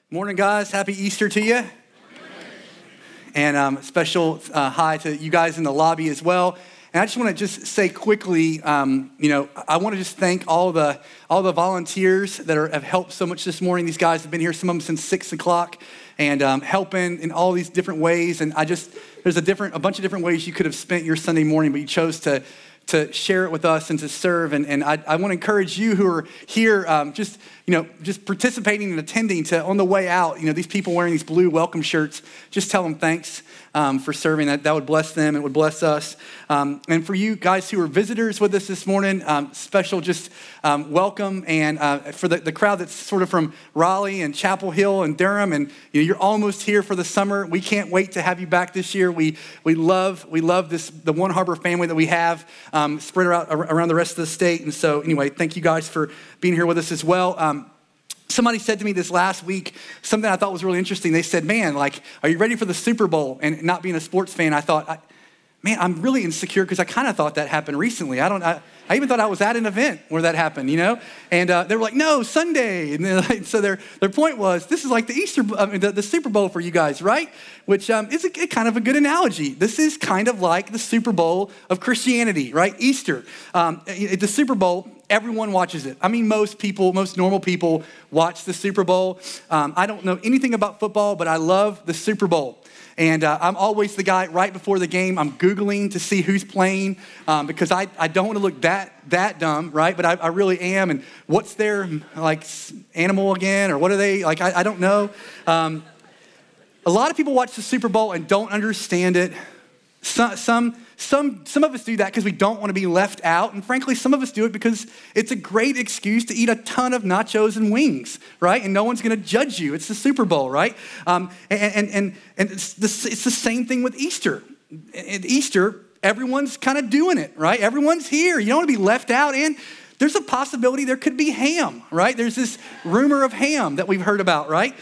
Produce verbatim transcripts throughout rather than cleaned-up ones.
Morning, guys. Happy Easter to you. And um, special uh, hi to you guys in the lobby as well. And I just want to just say quickly, um, you know, I want to just thank all the all the volunteers that are, have helped so much this morning. These guys have been here, some of them since six o'clock, and um, helping in all these different ways. And I just there's a different a bunch of different ways you could have spent your Sunday morning, but you chose to. to share it with us and to serve. And, and I, I want to encourage you who are here, um, just, you know, just participating and attending to, on the way out, you know, these people wearing these blue welcome shirts, just tell them thanks um, for serving. That that would bless them. It would bless us. Um, and for you guys who are visitors with us this morning, um, special just um, welcome. And uh, for the, the crowd that's sort of from Raleigh and Chapel Hill and Durham, and you know, you're almost here for the summer. We can't wait to have you back this year. We we love we love this the One Harbor family that we have. Um, spread around, around the rest of the state. And so anyway, thank you guys for being here with us as well. Um, somebody said to me this last week, something I thought was really interesting. They said, man, like, are you ready for the Super Bowl? And not being a sports fan, I thought, I, man, I'm really insecure because I kind of thought that happened recently. I don't, I, I even thought I was at an event where that happened, you know? And uh, they were like, no, Sunday. And like, so their their point was, this is like the Easter, I mean, the, the Super Bowl for you guys, right? Which um, is a, a kind of a good analogy. This is kind of like the Super Bowl of Christianity, right? Easter. Um, the Super Bowl, everyone watches it. I mean, most people, most normal people watch the Super Bowl. Um, I don't know anything about football, but I love the Super Bowl. And uh, I'm always the guy right before the game. I'm Googling to see who's playing um, because I, I don't want to look that that dumb, right? But I, I really am. And what's their like animal again, or what are they like? I, I don't know. Um, a lot of people watch the Super Bowl and don't understand it. Some some some some of us do that because we don't want to be left out, and frankly, some of us do it because it's a great excuse to eat a ton of nachos and wings, right? And no one's going to judge you. It's the Super Bowl, right? Um, and and and and it's the, it's the same thing with Easter. At Easter, everyone's kind of doing it, right? Everyone's here. You don't want to be left out, and there's a possibility there could be ham, right? There's this rumor of ham that we've heard about, right?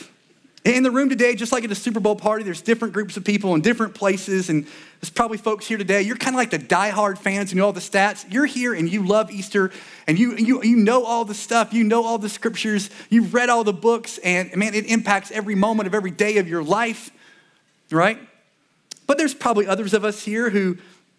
In the room today, just like at a Super Bowl party, there's different groups of people in different places, and there's probably folks here today. You're kind of like the diehard fans who know all the stats. You're here and you love Easter, and you you you know all the stuff. You know all the scriptures. You've read all the books, and man, it impacts every moment of every day of your life, right? But there's probably others of us here who,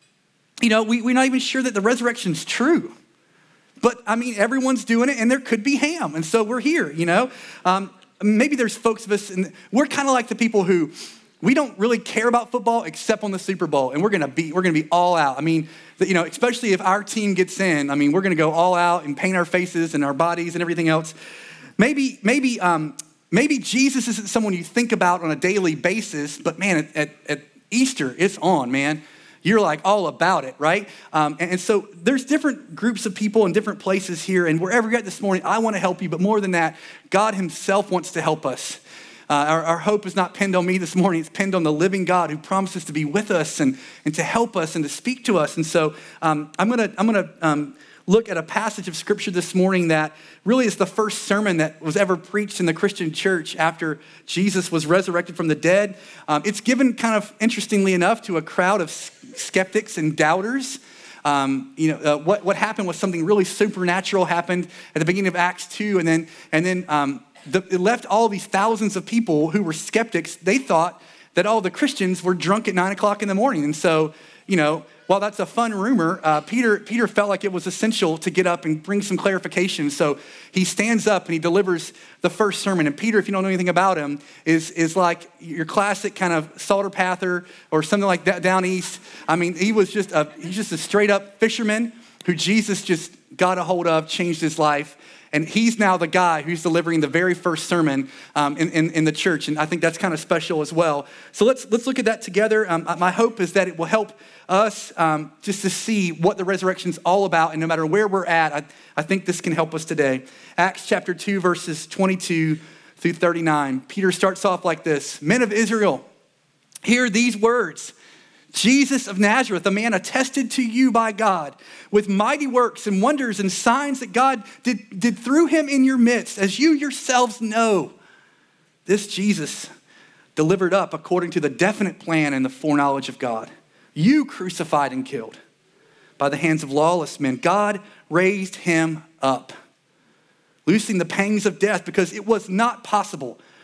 you know, we, we're not even sure that the resurrection's true. But I mean, everyone's doing it, and there could be ham, and so we're here, you know. Um, Maybe there's folks of us, and we're kind of like the people who we don't really care about football except on the Super Bowl, and we're gonna be we're gonna be all out. I mean, you know, especially if our team gets in. I mean, we're gonna go all out and paint our faces and our bodies and everything else. Maybe maybe um, maybe Jesus isn't someone you think about on a daily basis, but man, at, at, at Easter, it's on, man. You're like all about it, right? Um, and, and so there's different groups of people in different places here, and wherever you're at this morning, I want to help you, but more than that, God himself wants to help us. Uh, our, our hope is not pinned on me this morning, it's pinned on the living God who promises to be with us and, and to help us and to speak to us. And so um, I'm gonna, I'm gonna um, look at a passage of scripture this morning that really is the first sermon that was ever preached in the Christian church after Jesus was resurrected from the dead. Um, it's given kind of interestingly enough to a crowd of skeptics and doubters. Um, you know, uh, what, what happened was something really supernatural happened at the beginning of Acts two, and then, and then um, the, it left all these thousands of people who were skeptics. They thought that all the Christians were drunk at nine o'clock in the morning. And so, you know, while that's a fun rumor, uh, Peter Peter felt like it was essential to get up and bring some clarification. So he stands up and he delivers the first sermon. And Peter, if you don't know anything about him, is, is like your classic kind of Salter Pather or something like that down east. I mean, he was just a, he's just a straight up fisherman who Jesus just got a hold of, changed his life. And he's now the guy who's delivering the very first sermon um, in, in, in the church. And I think that's kind of special as well. So let's let's look at that together. Um, my hope is that it will help us um, just to see what the resurrection is all about. And no matter where we're at, I, I think this can help us today. Acts chapter two, verses twenty-two through thirty-nine. Peter starts off like this. Men of Israel, hear these words. Jesus of Nazareth, a man attested to you by God with mighty works and wonders and signs that God did, did through him in your midst, as you yourselves know. This Jesus delivered up according to the definite plan and the foreknowledge of God. You crucified and killed by the hands of lawless men. God raised him up, loosing the pangs of death, because it was not possible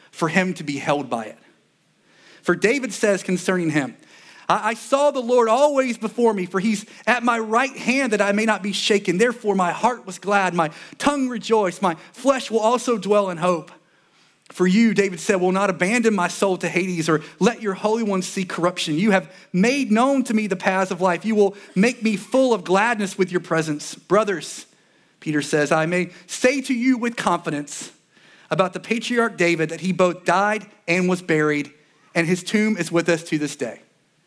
for him to be held by it. For David says concerning him, I saw the Lord always before me, for he's at my right hand that I may not be shaken. Therefore, my heart was glad, my tongue rejoiced, my flesh will also dwell in hope. For you, David said, will not abandon my soul to Hades or let your Holy One see corruption. You have made known to me the paths of life. You will make me full of gladness with your presence. Brothers, Peter says, I may say to you with confidence about the patriarch David that he both died and was buried, and his tomb is with us to this day.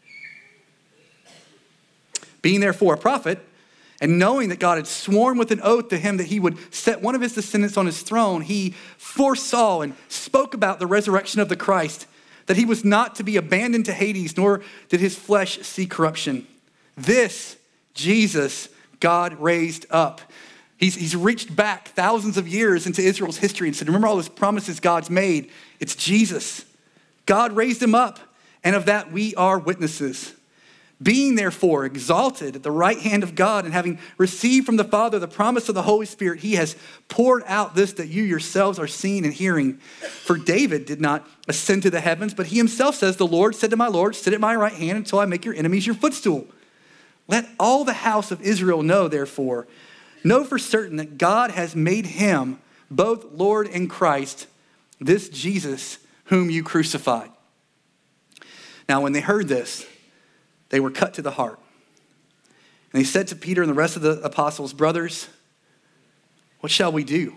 Being therefore a prophet, and knowing that God had sworn with an oath to him that he would set one of his descendants on his throne, he foresaw and spoke about the resurrection of the Christ, that he was not to be abandoned to Hades, nor did his flesh see corruption. This Jesus God raised up. He's, he's reached back thousands of years into Israel's history and said, remember all those promises God's made? It's Jesus. God raised him up, and of that we are witnesses. Being therefore exalted at the right hand of God and having received from the Father the promise of the Holy Spirit, he has poured out this that you yourselves are seeing and hearing. For David did not ascend to the heavens, but he himself says, the Lord said to my Lord, sit at my right hand until I make your enemies your footstool. Let all the house of Israel know, therefore, know for certain that God has made him both Lord and Christ, this Jesus whom you crucified. Now, when they heard this, they were cut to the heart. And they said to Peter and the rest of the apostles, brothers, what shall we do?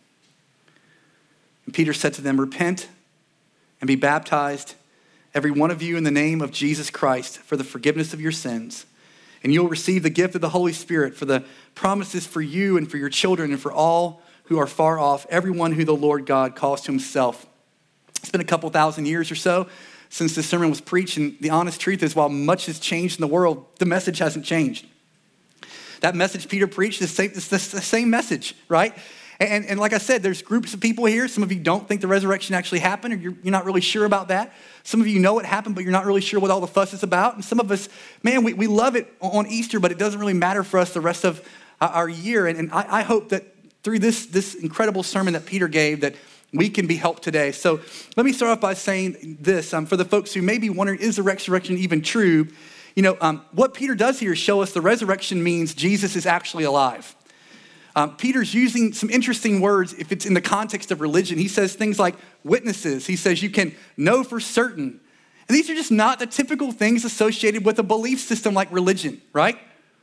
And Peter said to them, repent and be baptized, every one of you in the name of Jesus Christ for the forgiveness of your sins. And you'll receive the gift of the Holy Spirit, for the promises for you and for your children and for all who are far off, everyone who the Lord God calls to himself. It's been a couple thousand years or so since this sermon was preached, and the honest truth is, while much has changed in the world, the message hasn't changed. That message Peter preached is the same, it's the same message, right? And, and like I said, there's groups of people here. Some of you don't think the resurrection actually happened, or you're, you're not really sure about that. Some of you know it happened, but you're not really sure what all the fuss is about. And some of us, man, we, we love it on Easter, but it doesn't really matter for us the rest of our year. And, and I, I hope that through this, this incredible sermon that Peter gave, that we can be helped today. So let me start off by saying this. Um, for the folks who may be wondering, is the resurrection even true? You know, um, what Peter does here is show us the resurrection means Jesus is actually alive. Um, Peter's using some interesting words if it's in the context of religion. He says things like witnesses. He says you can know for certain. And these are just not the typical things associated with a belief system like religion, right?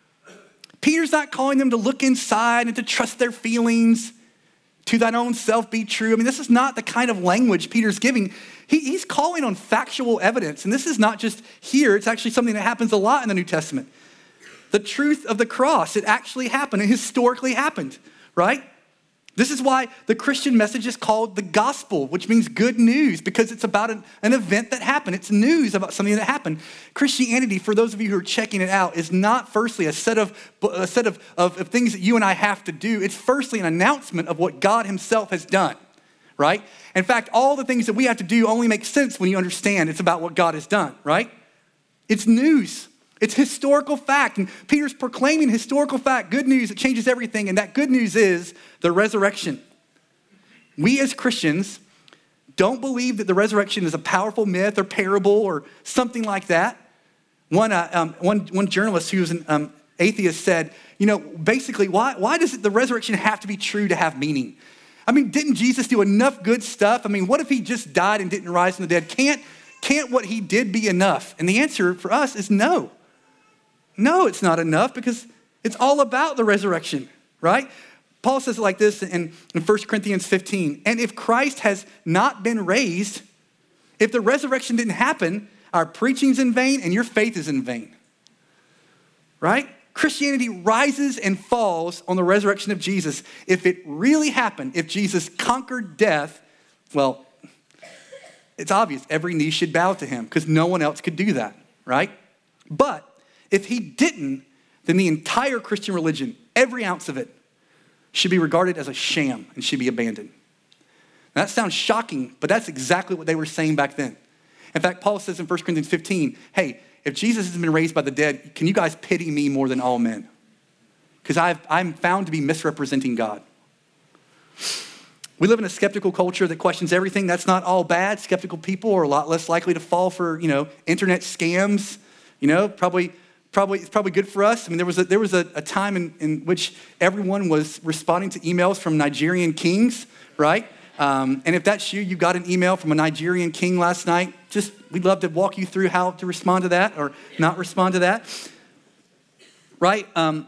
Peter's not calling them to look inside and to trust their feelings. To thine own self be true. I mean, this is not the kind of language Peter's giving. He, he's calling on factual evidence. And this is not just here. It's actually something that happens a lot in the New Testament. The truth of the cross, it actually happened. It historically happened, right? This is why the Christian message is called the gospel, which means good news, because it's about an, an event that happened. It's news about something that happened. Christianity, for those of you who are checking it out, is not firstly a set of a set of, of, of things that you and I have to do. It's firstly an announcement of what God himself has done, right? In fact, all the things that we have to do only make sense when you understand it's about what God has done, right? It's news. It's historical fact. And Peter's proclaiming historical fact, good news that changes everything. And that good news is the resurrection. We as Christians don't believe that the resurrection is a powerful myth or parable or something like that. One, uh, um, one, one journalist who was an um, atheist said, you know, basically, why, why does the resurrection have to be true to have meaning? I mean, didn't Jesus do enough good stuff? I mean, what if he just died and didn't rise from the dead? Can't, can't what he did be enough? And the answer for us is no. No, it's not enough, because it's all about the resurrection, right? Paul says it like this in, in First Corinthians fifteen. And if Christ has not been raised, if the resurrection didn't happen, our preaching's in vain and your faith is in vain, right? Christianity rises and falls on the resurrection of Jesus. If it really happened, if Jesus conquered death, well, it's obvious every knee should bow to him, because no one else could do that, right? But if he didn't, then the entire Christian religion, every ounce of it, should be regarded as a sham and should be abandoned. Now, that sounds shocking, but that's exactly what they were saying back then. In fact, Paul says in First Corinthians fifteen, hey, if Jesus has been raised by the dead, can you guys pity me more than all men? Because I'm found to be misrepresenting God. We live in a skeptical culture that questions everything. That's not all bad. Skeptical people are a lot less likely to fall for, you know, internet scams. You know, probably, probably it's probably good for us. I mean, there was a, there was a, a time in, in which everyone was responding to emails from Nigerian kings, right? Um, and if that's you, you got an email from a Nigerian king last night. Just we'd love to walk you through how to respond to that or not respond to that, right? Um,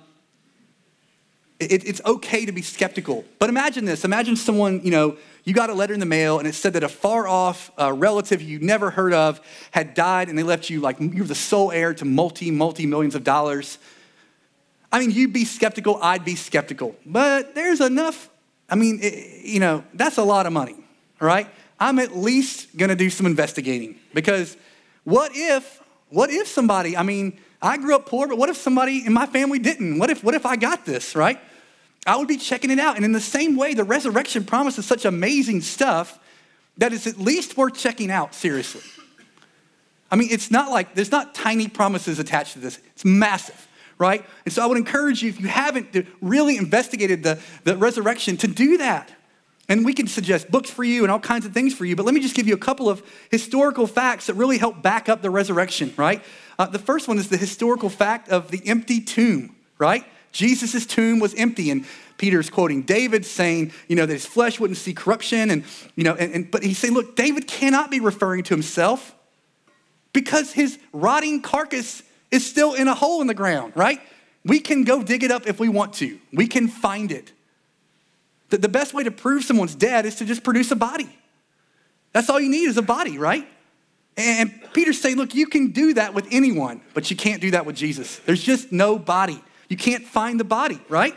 It, it's okay to be skeptical. But imagine this. Imagine someone, you know, you got a letter in the mail and it said that a far off uh, relative you never heard of had died and they left you like you're the sole heir to multi, multi millions of dollars. I mean, you'd be skeptical. I'd be skeptical. But there's enough. I mean, it, you know, that's a lot of money, all right? I'm at least going to do some investigating because what if, what if somebody, I mean, I grew up poor, but what if somebody in my family didn't? What if, what if I got this, right? I would be checking it out. And in the same way, the resurrection promises such amazing stuff that it's at least worth checking out seriously. I mean, it's not like, there's not tiny promises attached to this. It's massive, right? And so I would encourage you, if you haven't really investigated the, the resurrection, to do that. And we can suggest books for you and all kinds of things for you, but let me just give you a couple of historical facts that really help back up the resurrection, right? Uh, the first one is the historical fact of the empty tomb, right? Jesus' tomb was empty, and Peter's quoting David saying, you know, that his flesh wouldn't see corruption, and, you know, and, and but he's saying, look, David cannot be referring to himself because his rotting carcass is still in a hole in the ground, right? We can go dig it up if we want to. We can find it. The, the best way to prove someone's dead is to just produce a body. That's all you need is a body, right? And Peter's saying, look, you can do that with anyone, but you can't do that with Jesus. There's just no body. You can't find the body, right?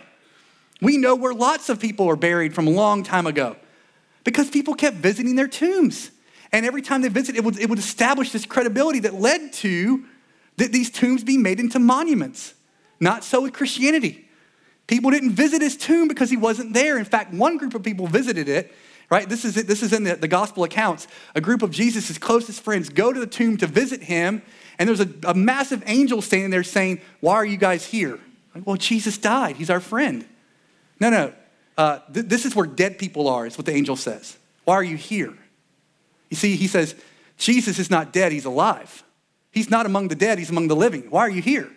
We know where lots of people are buried from a long time ago because people kept visiting their tombs. And every time they visit, it would, it would establish this credibility that led to that these tombs be made into monuments. Not so with Christianity. People didn't visit his tomb because he wasn't there. In fact, one group of people visited it, right? This is it. This is in the, the gospel accounts. A group of Jesus' closest friends go to the tomb to visit him, and there's a, a massive angel standing there saying, why are you guys here? Like, well, Jesus died. He's our friend. No, no. Uh, th- this is where dead people are, is what the angel says. Why are you here? You see, he says, Jesus is not dead. He's alive. He's not among the dead. He's among the living. Why are you here?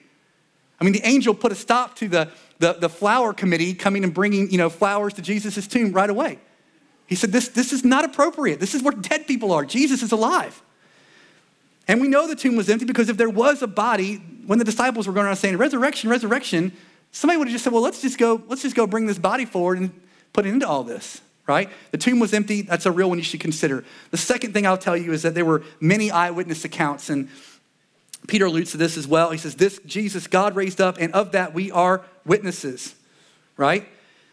I mean, the angel put a stop to the, the, the flower committee coming and bringing, you know, flowers to Jesus' tomb right away. He said, this, this is not appropriate. This is where dead people are. Jesus is alive. And we know the tomb was empty because if there was a body, when the disciples were going around saying, resurrection, resurrection, somebody would have just said, well, let's just go, let's just go bring this body forward and put it into all this, right? The tomb was empty. That's a real one you should consider. The second thing I'll tell you is that there were many eyewitness accounts, and Peter alludes to this as well. He says, this Jesus God raised up, and of that we are witnesses, right?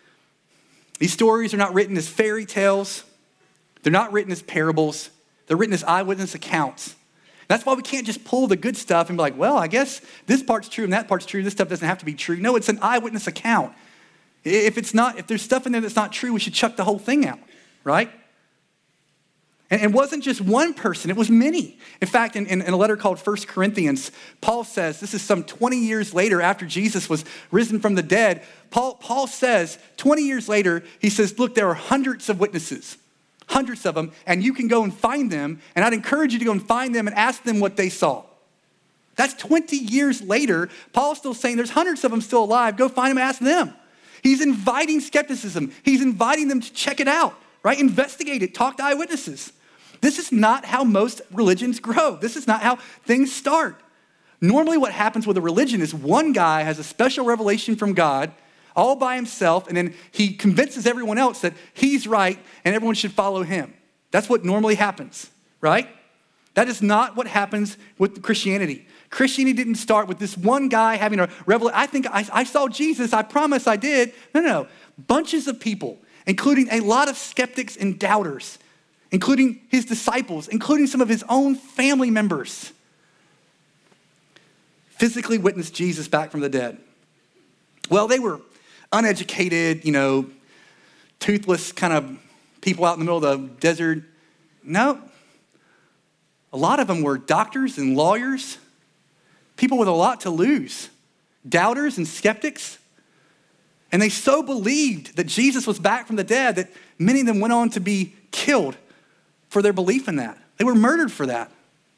These stories are not written as fairy tales. They're not written as parables. They're written as eyewitness accounts. That's why we can't just pull the good stuff and be like, well, I guess this part's true and that part's true. This stuff doesn't have to be true. No, it's an eyewitness account. If it's not, if there's stuff in there that's not true, we should chuck the whole thing out, right? And it wasn't just one person, it was many. In fact, in, in, in a letter called First Corinthians, Paul says, this is some twenty years later after Jesus was risen from the dead, Paul, Paul says, twenty years later, he says, look, there are hundreds of witnesses. Hundreds of them, and you can go and find them, and I'd encourage you to go and find them and ask them what they saw. That's twenty years later. Paul's still saying there's hundreds of them still alive. Go find them and ask them. He's inviting skepticism. He's inviting them to check it out, right? Investigate it. Talk to eyewitnesses. This is not how most religions grow. This is not how things start. Normally what happens with a religion is one guy has a special revelation from God all by himself, and then he convinces everyone else that he's right and everyone should follow him. That's what normally happens, right? That is not what happens with Christianity. Christianity didn't start with this one guy having a revelation. I think I, I saw Jesus. I promise I did. No, no, no. Bunches of people, including a lot of skeptics and doubters, including his disciples, including some of his own family members, physically witnessed Jesus back from the dead. Well, they were uneducated, you know, toothless kind of people out in the middle of the desert. No. A lot of them were doctors and lawyers, people with a lot to lose, doubters and skeptics. And they so believed that Jesus was back from the dead that many of them went on to be killed for their belief in that. They were murdered for that.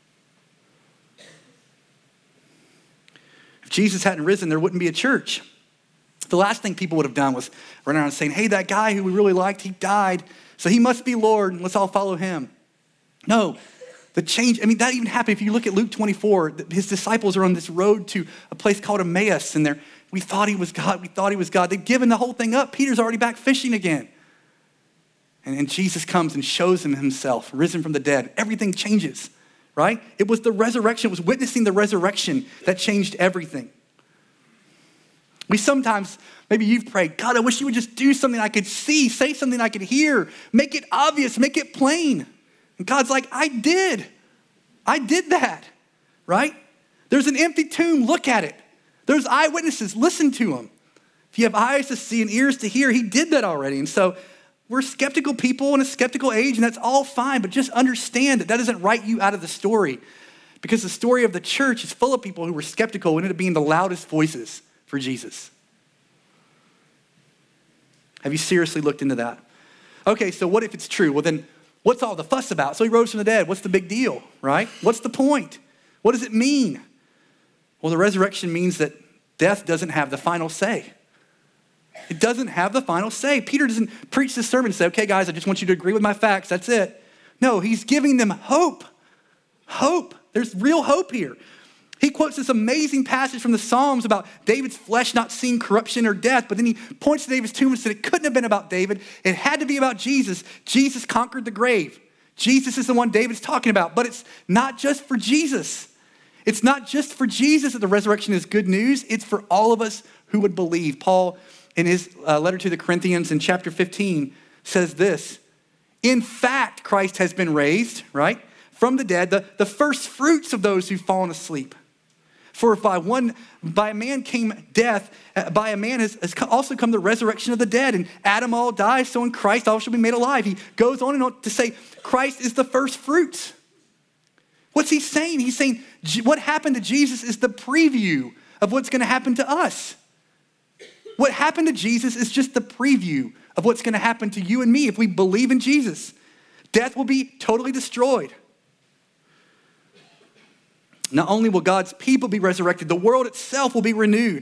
If Jesus hadn't risen, there wouldn't be a church. The last thing people would have done was run around saying, hey, that guy who we really liked, he died, so he must be Lord, and let's all follow him. No, the change, I mean, that even happened. If you look at Luke twenty-four, his disciples are on this road to a place called Emmaus, and they're, we thought he was God, we thought he was God. They've given the whole thing up. Peter's already back fishing again. And, and Jesus comes and shows him himself, risen from the dead. Everything changes, right? It was the resurrection, it was witnessing the resurrection that changed everything. We sometimes, maybe you've prayed, God, I wish you would just do something I could see, say something I could hear, make it obvious, make it plain. And God's like, I did. I did that, right? There's an empty tomb, look at it. There's eyewitnesses, listen to them. If you have eyes to see and ears to hear, he did that already. And so we're skeptical people in a skeptical age, and that's all fine, but just understand that that doesn't write you out of the story, because the story of the church is full of people who were skeptical and ended up being the loudest voices for Jesus. Have you seriously looked into that? Okay, so what if it's true? Well, then what's all the fuss about? So he rose from the dead. What's the big deal, right? What's the point? What does it mean? Well, the resurrection means that death doesn't have the final say. It doesn't have the final say. Peter doesn't preach this sermon and say, okay, guys, I just want you to agree with my facts. That's it. No, he's giving them hope. Hope. There's real hope here. He quotes this amazing passage from the Psalms about David's flesh not seeing corruption or death, but then he points to David's tomb and said it couldn't have been about David. It had to be about Jesus. Jesus conquered the grave. Jesus is the one David's talking about, but it's not just for Jesus. It's not just for Jesus that the resurrection is good news. It's for all of us who would believe. Paul, in his uh, letter to the Corinthians in chapter fifteen, says this, in fact, Christ has been raised, right, from the dead, the, the first fruits of those who've fallen asleep. For if by one, by a man came death, by a man has, has also come the resurrection of the dead. And Adam all dies, so in Christ all shall be made alive. He goes on and on to say, Christ is the first fruits. What's he saying? He's saying what happened to Jesus is the preview of what's going to happen to us. What happened to Jesus is just the preview of what's going to happen to you and me if we believe in Jesus. Death will be totally destroyed. Not only will God's people be resurrected, the world itself will be renewed.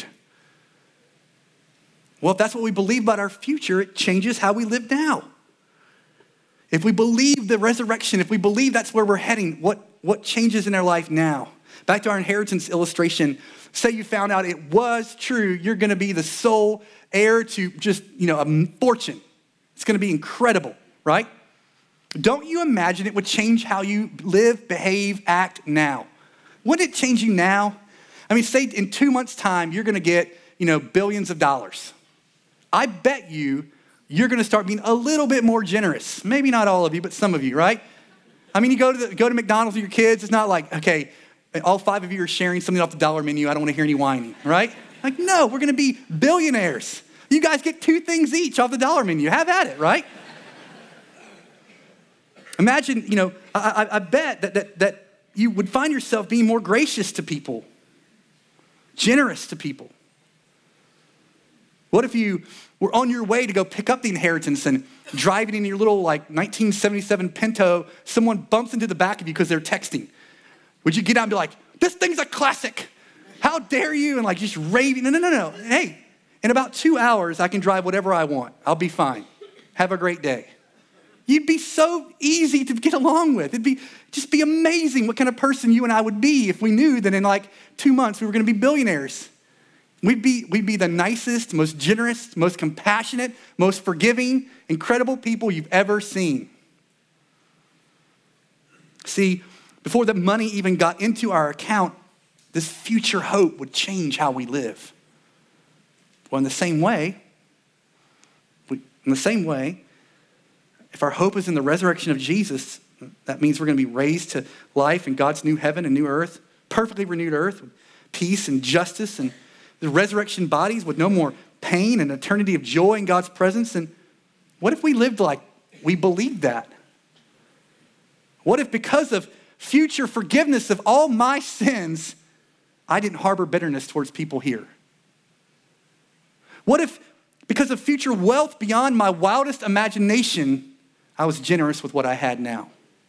Well, if that's what we believe about our future, it changes how we live now. If we believe the resurrection, if we believe that's where we're heading, what, what changes in our life now? Back to our inheritance illustration. Say you found out it was true, you're going to be the sole heir to just, you know, a fortune. It's going to be incredible, right? Don't you imagine it would change how you live, behave, act now? Wouldn't it change you now? I mean, say in two months' time, you're gonna get, you know, billions of dollars. I bet you, you're gonna start being a little bit more generous. Maybe not all of you, but some of you, right? I mean, you go to the, go to McDonald's with your kids, it's not like, okay, all five of you are sharing something off the dollar menu, I don't wanna hear any whining, right? Like, no, we're gonna be billionaires. You guys get two things each off the dollar menu, have at it, right? Imagine, you know, I, I, I bet that, that, that you would find yourself being more gracious to people, generous to people. What if you were on your way to go pick up the inheritance and driving in your little like nineteen seventy-seven Pinto, someone bumps into the back of you because they're texting? Would you get out and be like, this thing's a classic. How dare you? And like just raving, no, no, no, no. Hey, in about two hours, I can drive whatever I want. I'll be fine. Have a great day. You'd be so easy to get along with. It'd be just be amazing what kind of person you and I would be if we knew that in like two months we were going to be billionaires. We'd be, we'd be the nicest, most generous, most compassionate, most forgiving, incredible people you've ever seen. See, before the money even got into our account, this future hope would change how we live. Well, in the same way, in the same way, if our hope is in the resurrection of Jesus, that means we're going to be raised to life in God's new heaven and new earth, perfectly renewed earth, with peace and justice and the resurrection bodies with no more pain and eternity of joy in God's presence. And what if we lived like we believed that? What if because of future forgiveness of all my sins, I didn't harbor bitterness towards people here? What if Because of future wealth beyond my wildest imagination, I was generous with what I had now.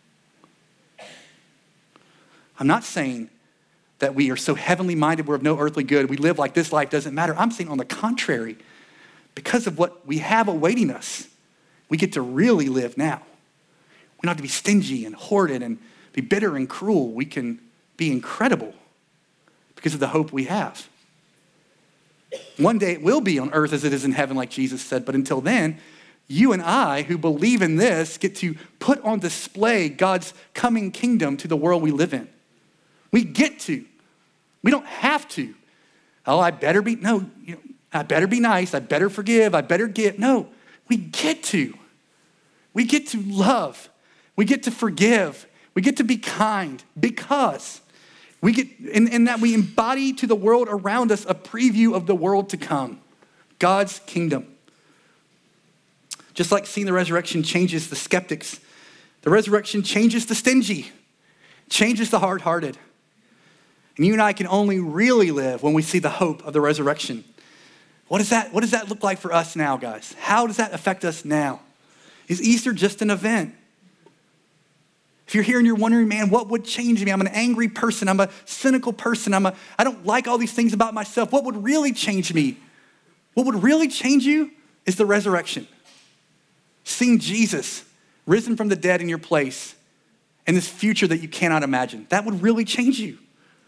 I'm not saying that we are so heavenly minded, we're of no earthly good, we live like this life doesn't matter. I'm saying on the contrary, because of what we have awaiting us, we get to really live now. We don't have to be stingy and hoarded and be bitter and cruel. We can be incredible because of the hope we have. One day it will be on earth as it is in heaven, like Jesus said, but until then, you and I who believe in this get to put on display God's coming kingdom to the world we live in. We get to. We don't have to. Oh, I better be, no, you know, I better be nice. I better forgive. I better give. No, we get to. We get to love. We get to forgive. We get to be kind because we get, in, in that we embody to the world around us a preview of the world to come, God's kingdom. Just like seeing the resurrection changes the skeptics, the resurrection changes the stingy, changes the hard-hearted. And you and I can only really live when we see the hope of the resurrection. What does that, what does that look like for us now, guys? How does that affect us now? Is Easter just an event? If you're here and you're wondering, man, what would change me? I'm an angry person. I'm a cynical person. I'm a, I don't like all these things about myself. What would really change me? What would really change you is the resurrection. Seeing Jesus risen from the dead in your place and this future that you cannot imagine. That would really change you.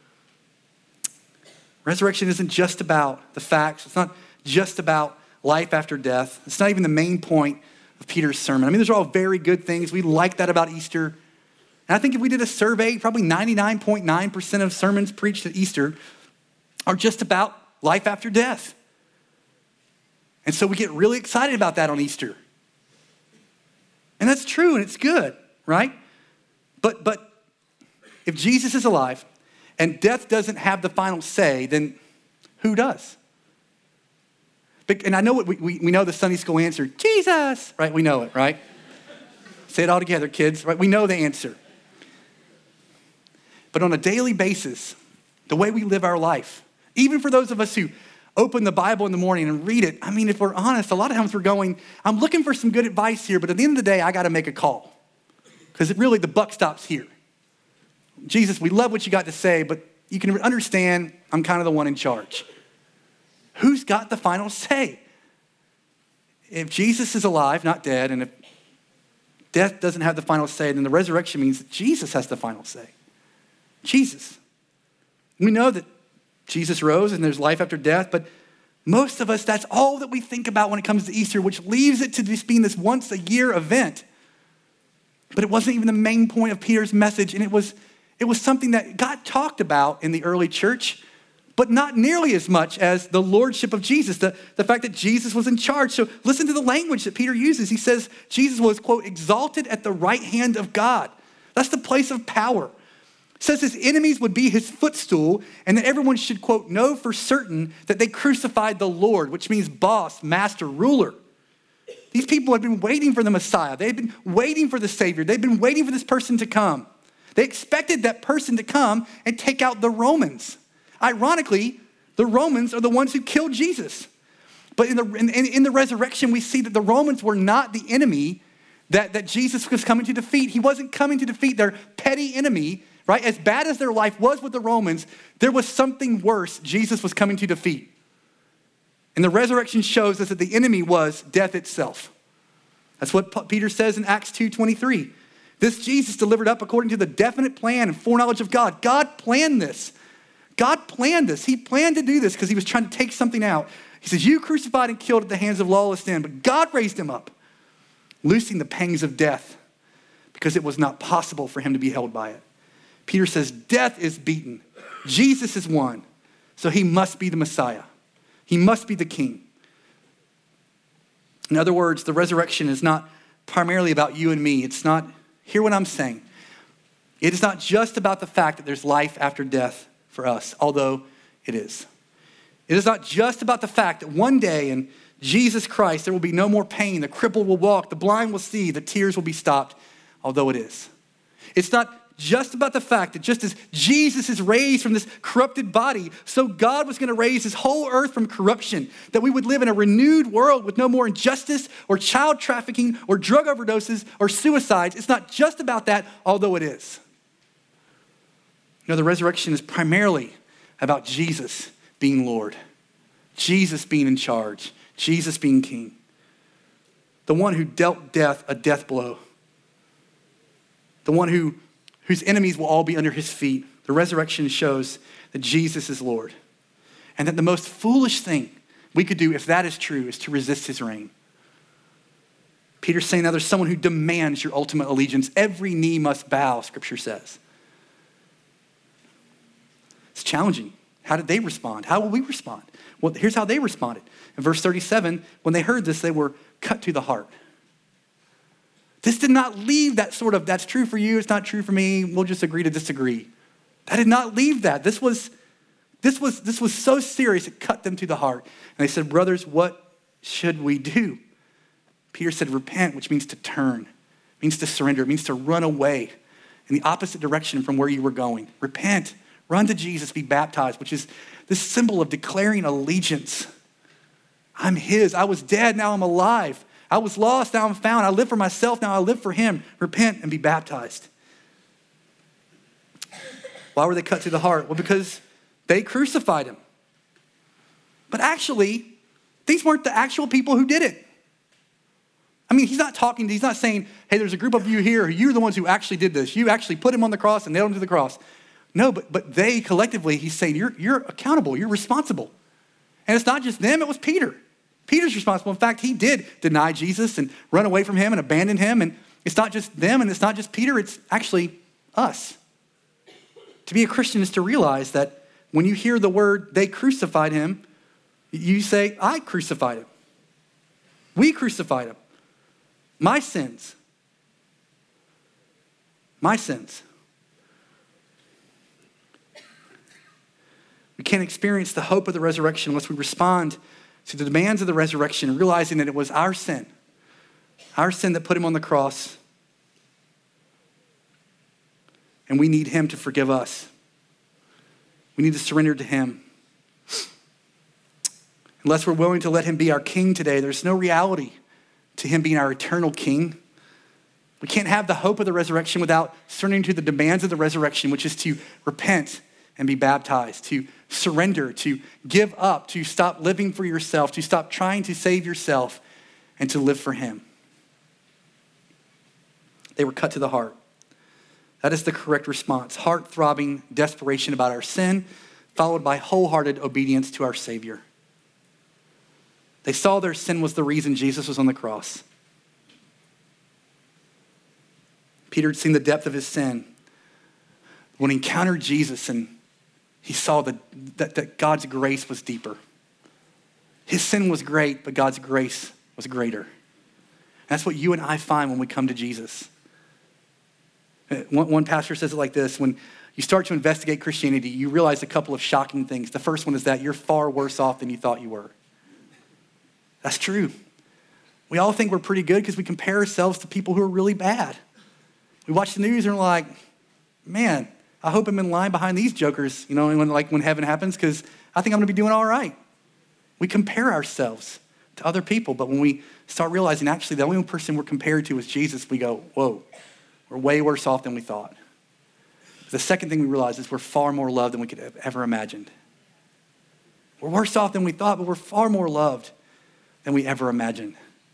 Resurrection isn't just about the facts. It's not just about life after death. It's not even the main point of Peter's sermon. I mean, those are all very good things. We like that about Easter. And I think if we did a survey, probably ninety-nine point nine percent of sermons preached at Easter are just about life after death. And so we get really excited about that on Easter. And that's true and it's good, right? But, but if Jesus is alive and death doesn't have the final say, then who does? And I know what we, we, we know the Sunday school answer, Jesus, right? We know it, right? Say it all together, kids, right? We know the answer. But on a daily basis, the way we live our life, even for those of us who open the Bible in the morning and read it, I mean, if we're honest, a lot of times we're going, I'm looking for some good advice here, but at the end of the day, I got to make a call because really the buck stops here. Jesus, we love what you got to say, but you can understand I'm kind of the one in charge. Who's got the final say? If Jesus is alive, not dead, and if death doesn't have the final say, then the resurrection means that Jesus has the final say. Jesus. We know that Jesus rose and there's life after death, but most of us, that's all that we think about when it comes to Easter, which leaves it to just being this once a year event. But it wasn't even the main point of Peter's message, and it was, it was something that God talked about in the early church, but not nearly as much as the lordship of Jesus, the, the fact that Jesus was in charge. So listen to the language that Peter uses. He says Jesus was, quote, exalted at the right hand of God. That's the place of power. It says his enemies would be his footstool, and that everyone should, quote, know for certain that they crucified the Lord, which means boss, master, ruler. These people had been waiting for the Messiah. They had been waiting for the Savior. They'd been waiting for this person to come. They expected that person to come and take out the Romans. Ironically, the Romans are the ones who killed Jesus. But in the, in, in the resurrection, we see that the Romans were not the enemy that, that Jesus was coming to defeat. He wasn't coming to defeat their petty enemy, right? As bad as their life was with the Romans, there was something worse Jesus was coming to defeat. And the resurrection shows us that the enemy was death itself. That's what Peter says in Acts two twenty-three. This Jesus delivered up according to the definite plan and foreknowledge of God. God planned this. God planned this. He planned to do this because he was trying to take something out. He says, you crucified and killed at the hands of lawless men, but God raised him up, loosing the pangs of death because it was not possible for him to be held by it. Peter says, death is beaten. Jesus is won. So he must be the Messiah. He must be the king. In other words, the resurrection is not primarily about you and me. It's not, hear what I'm saying. It is not just about the fact that there's life after death for us, although it is. It is not just about the fact that one day in Jesus Christ, there will be no more pain. The crippled will walk, the blind will see, the tears will be stopped, although it is. It's not just about the fact that just as Jesus is raised from this corrupted body, so God was going to raise his whole earth from corruption, that we would live in a renewed world with no more injustice or child trafficking or drug overdoses or suicides. It's not just about that, although it is. You know, the resurrection is primarily about Jesus being Lord, Jesus being in charge, Jesus being king, the one who dealt death a death blow, the one who, whose enemies will all be under his feet. The resurrection shows that Jesus is Lord, and that the most foolish thing we could do if that is true is to resist his reign. Peter's saying now there's someone who demands your ultimate allegiance. Every knee must bow, Scripture says. It's challenging. How did they respond? How will we respond? Well, here's how they responded. In verse thirty-seven, when they heard this, they were cut to the heart. This did not leave that sort of, that's true for you, it's not true for me, we'll just agree to disagree. That did not leave that. This was, this was, this was so serious, it cut them to the heart. And they said, brothers, what should we do? Peter said, repent, which means to turn, means to surrender, it means to run away in the opposite direction from where you were going. Repent, run to Jesus, be baptized, which is this symbol of declaring allegiance. I'm his. I was dead, now I'm alive. I was lost, now I'm found. I live for myself, now I live for him. Repent and be baptized. Why were they cut to the heart? Well, because they crucified him. But actually, these weren't the actual people who did it. I mean, he's not talking, he's not saying, hey, there's a group of you here, you're the ones who actually did this. You actually put him on the cross and nailed him to the cross. No, but, but they collectively, he's saying, you're, you're accountable, you're responsible. And it's not just them, it was Peter. Peter's responsible. In fact, he did deny Jesus and run away from him and abandon him. And it's not just them and it's not just Peter, it's actually us. To be a Christian is to realize that when you hear the word, they crucified him, you say, I crucified him. We crucified him. My sins. My sins. We can't experience the hope of the resurrection unless we respond to the demands of the resurrection, realizing that it was our sin, our sin that put him on the cross, and we need him to forgive us. We need to surrender to him. Unless we're willing to let him be our king today, there's no reality to him being our eternal king. We can't have the hope of the resurrection without surrendering to the demands of the resurrection, which is to repent and be baptized, to surrender, to give up, to stop living for yourself, to stop trying to save yourself, and to live for him. They were cut to the heart. That is the correct response. Heart-throbbing desperation about our sin, followed by wholehearted obedience to our Savior. They saw their sin was the reason Jesus was on the cross. Peter had seen the depth of his sin. When he encountered Jesus and he saw that, that, that God's grace was deeper. His sin was great, but God's grace was greater. And that's what you and I find when we come to Jesus. One, one pastor says it like this: when you start to investigate Christianity, you realize a couple of shocking things. The first one is that you're far worse off than you thought you were. That's true. We all think we're pretty good because we compare ourselves to people who are really bad. We watch the news and we're like, man, I hope I'm in line behind these jokers, you know, when, like when heaven happens, because I think I'm going to be doing all right. We compare ourselves to other people, but when we start realizing actually the only person we're compared to is Jesus, we go, whoa, we're way worse off than we thought. The second thing we realize is we're far more loved than we could have ever imagined. We're worse off than we thought, but we're far more loved than we ever imagined.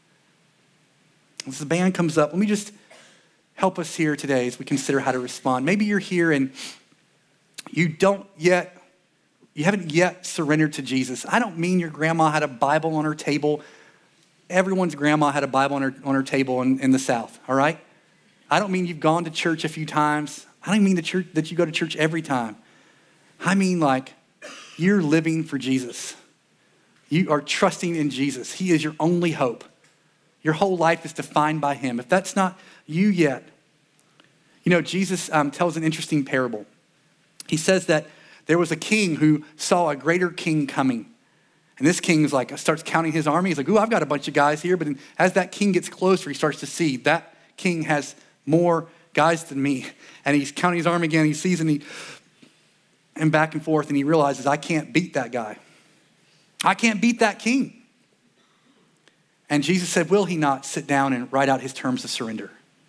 As the band comes up, let me just help us here today as we consider how to respond. Maybe you're here and you don't yet, you haven't yet surrendered to Jesus. I don't mean your grandma had a Bible on her table. Everyone's grandma had a Bible on her, on her table in, in the South, all right? I don't mean you've gone to church a few times. I don't mean the church, that you go to church every time. I mean like you're living for Jesus. You are trusting in Jesus. He is your only hope. Your whole life is defined by him. If that's not you yet, you know, Jesus um, tells an interesting parable. He says that there was a king who saw a greater king coming. And this king is like, starts counting his army. He's like, ooh, I've got a bunch of guys here. But then as that king gets closer, he starts to see that king has more guys than me. And he's counting his arm again. He sees and he, and back and forth, and he realizes, I can't beat that guy. I can't beat that king. And Jesus said, will he not sit down and write out his terms of surrender?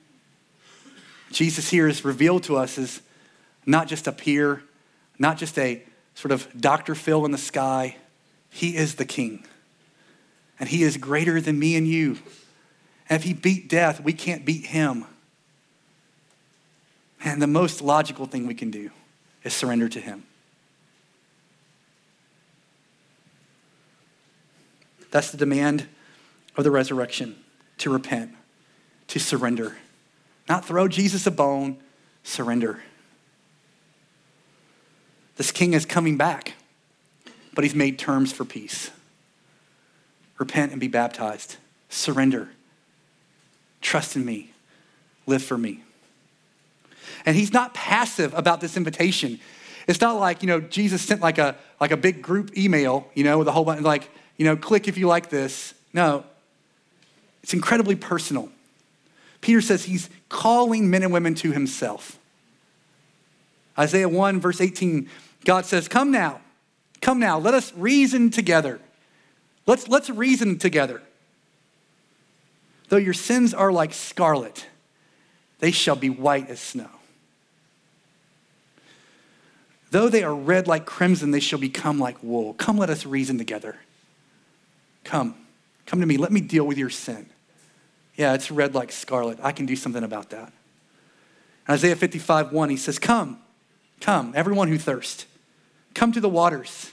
Jesus here is revealed to us as not just a peer, not just a sort of Doctor Phil in the sky. He is the king. And he is greater than me and you. And if he beat death, we can't beat him. And the most logical thing we can do is surrender to him. That's the demand of the resurrection, to repent, to surrender. Not throw Jesus a bone, surrender. This king is coming back, but he's made terms for peace. Repent and be baptized. Surrender. Trust in me. Live for me. And he's not passive about this invitation. It's not like, you know, Jesus sent like a like a big group email, you know, with a whole bunch, like, you know, click if you like this. No, it's incredibly personal. Peter says he's calling men and women to himself. Isaiah one, verse eighteen, God says, come now, come now, let us reason together. Let's, let's reason together. Though your sins are like scarlet, they shall be white as snow. Though they are red like crimson, they shall become like wool. Come, let us reason together. Come, come to me. Let me deal with your sin. Yeah, it's red like scarlet. I can do something about that. In Isaiah fifty-five, one, he says, come, come, everyone who thirsts, come to the waters.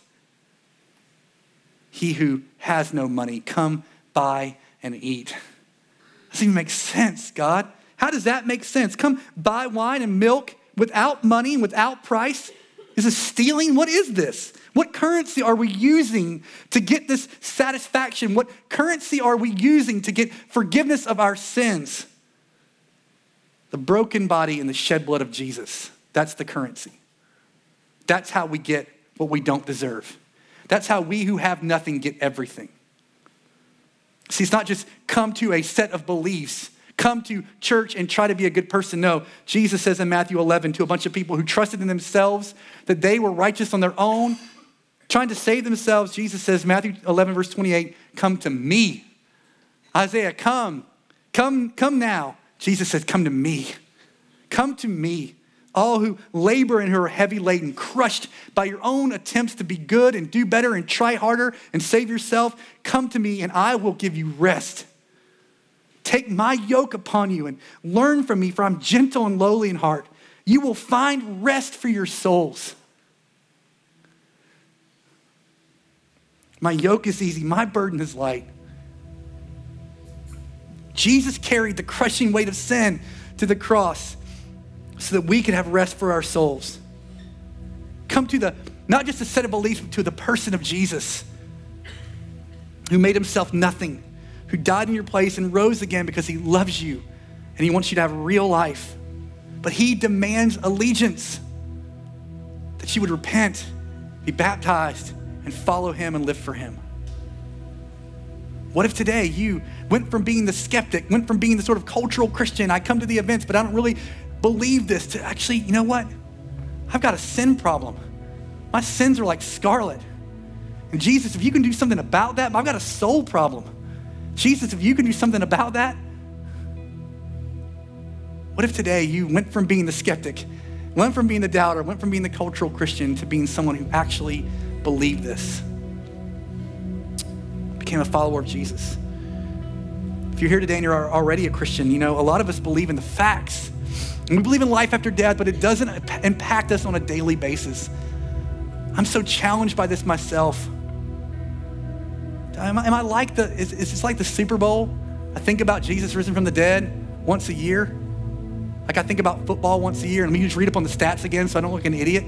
He who has no money, come buy and eat. Doesn't even make sense, God. How does that make sense? Come buy wine and milk without money and without price? Is this stealing? What is this? What currency are we using to get this satisfaction? What currency are we using to get forgiveness of our sins? The broken body and the shed blood of Jesus. That's the currency. That's how we get what we don't deserve. That's how we who have nothing get everything. See, it's not just come to a set of beliefs, come to church and try to be a good person. No, Jesus says in Matthew eleven to a bunch of people who trusted in themselves that they were righteous on their own, trying to save themselves. Jesus says, Matthew eleven, verse twenty-eight, come to me. Isaiah, come, come, come now. Jesus says, come to me. Come to me. All who labor and who are heavy laden, crushed by your own attempts to be good and do better and try harder and save yourself, come to me and I will give you rest. Take my yoke upon you and learn from me, for I'm gentle and lowly in heart. You will find rest for your souls. My yoke is easy, my burden is light. Jesus carried the crushing weight of sin to the cross so that we could have rest for our souls. Come to the, not just a set of beliefs, but to the person of Jesus, who made himself nothing, who died in your place and rose again because he loves you and he wants you to have real life. But he demands allegiance, that you would repent, be baptized, and follow him and live for him. What if today you went from being the skeptic, went from being the sort of cultural Christian, I come to the events, but I don't really believe this, to actually, you know what? I've got a sin problem. My sins are like scarlet. And Jesus, if you can do something about that, I've got a soul problem. Jesus, if you can do something about that, what if today you went from being the skeptic, went from being the doubter, went from being the cultural Christian to being someone who actually believed this, became a follower of Jesus? If you're here today and you're already a Christian, you know, a lot of us believe in the facts. And we believe in life after death, but it doesn't impact us on a daily basis. I'm so challenged by this myself. Am I, am I like the, is, is this like the Super Bowl? I think about Jesus risen from the dead once a year. Like I think about football once a year, and let me just read up on the stats again so I don't look like an idiot.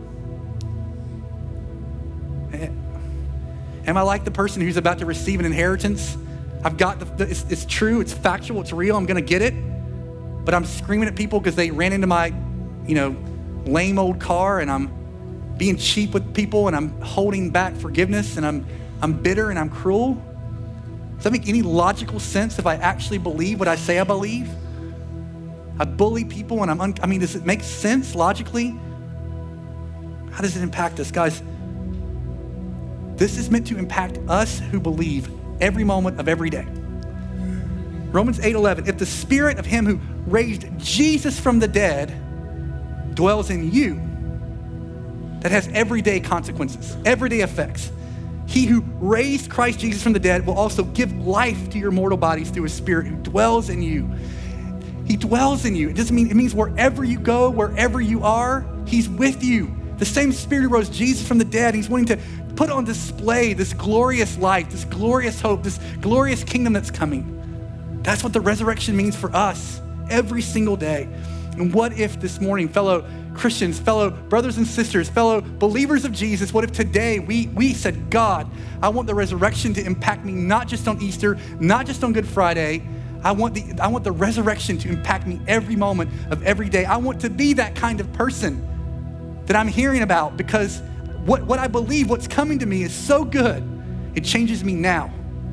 Am I like the person who's about to receive an inheritance? I've got the, the it's, it's true, it's factual, it's real, I'm gonna get it. But I'm screaming at people because they ran into my, you know, lame old car, and I'm being cheap with people, and I'm holding back forgiveness, and I'm I'm bitter and I'm cruel. Does that make any logical sense if I actually believe what I say I believe? I bully people and I'm, un- I mean, does it make sense logically? How does it impact us? Guys, this is meant to impact us who believe every moment of every day. Romans eight eleven, if the spirit of him who raised Jesus from the dead dwells in you, that has everyday consequences, everyday effects. He who raised Christ Jesus from the dead will also give life to your mortal bodies through his spirit who dwells in you. He dwells in you. It doesn't mean, it means wherever you go, wherever you are, he's with you. The same spirit who rose Jesus from the dead, he's wanting to put on display this glorious life, this glorious hope, this glorious kingdom that's coming. That's what the resurrection means for us every single day. And what if this morning, fellow Christians, fellow brothers and sisters, fellow believers of Jesus, what if today we, we said, God, I want the resurrection to impact me not just on Easter, not just on Good Friday. I want the, I want the resurrection to impact me every moment of every day. I want to be that kind of person that I'm hearing about because what, what I believe, what's coming to me is so good, it changes me now.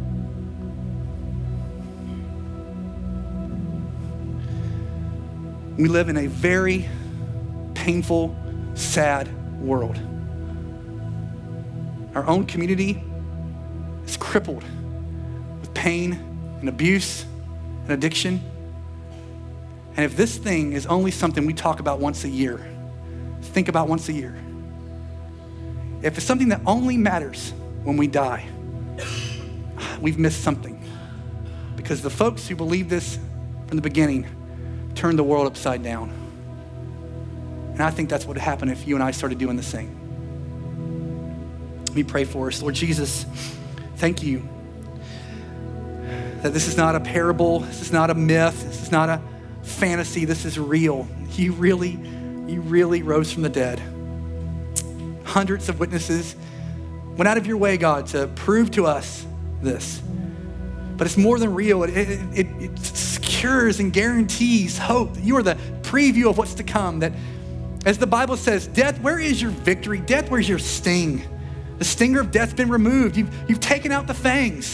We live in a very painful, sad world. Our own community is crippled with pain and abuse and addiction. And if this thing is only something we talk about once a year, think about once a year, if it's something that only matters when we die, we've missed something. Because the folks who believed this from the beginning turned the world upside down. And I think that's what would happen if you and I started doing the same. Let me pray for us. Lord Jesus, thank you that this is not a parable, this is not a myth, this is not a fantasy, this is real. You really, you really rose from the dead. Hundreds of witnesses went out of your way, God, to prove to us this. But it's more than real. It, it, it, it secures and guarantees hope. You are the preview of what's to come. That, as the Bible says, death, where is your victory? Death, where's your sting? The stinger of death's been removed. You've, you've taken out the fangs.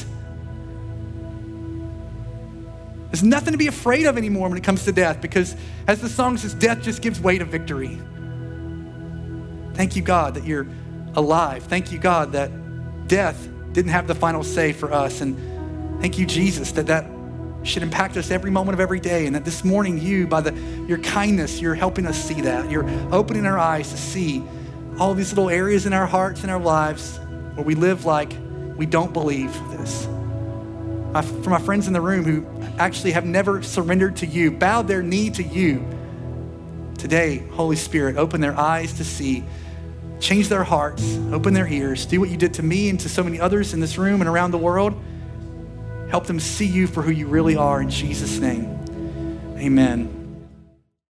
There's nothing to be afraid of anymore when it comes to death because, as the song says, death just gives way to victory. Thank you, God, that you're alive. Thank you, God, that death didn't have the final say for us. And thank you, Jesus, that that should impact us every moment of every day. And that this morning, you, by the, your kindness, you're helping us see that. You're opening our eyes to see all these little areas in our hearts and our lives where we live like we don't believe this. My, for my friends in the room who actually have never surrendered to you, bowed their knee to you, today, Holy Spirit, open their eyes to see, change their hearts, open their ears, do what you did to me and to so many others in this room and around the world. Help them see you for who you really are in Jesus' name. Amen.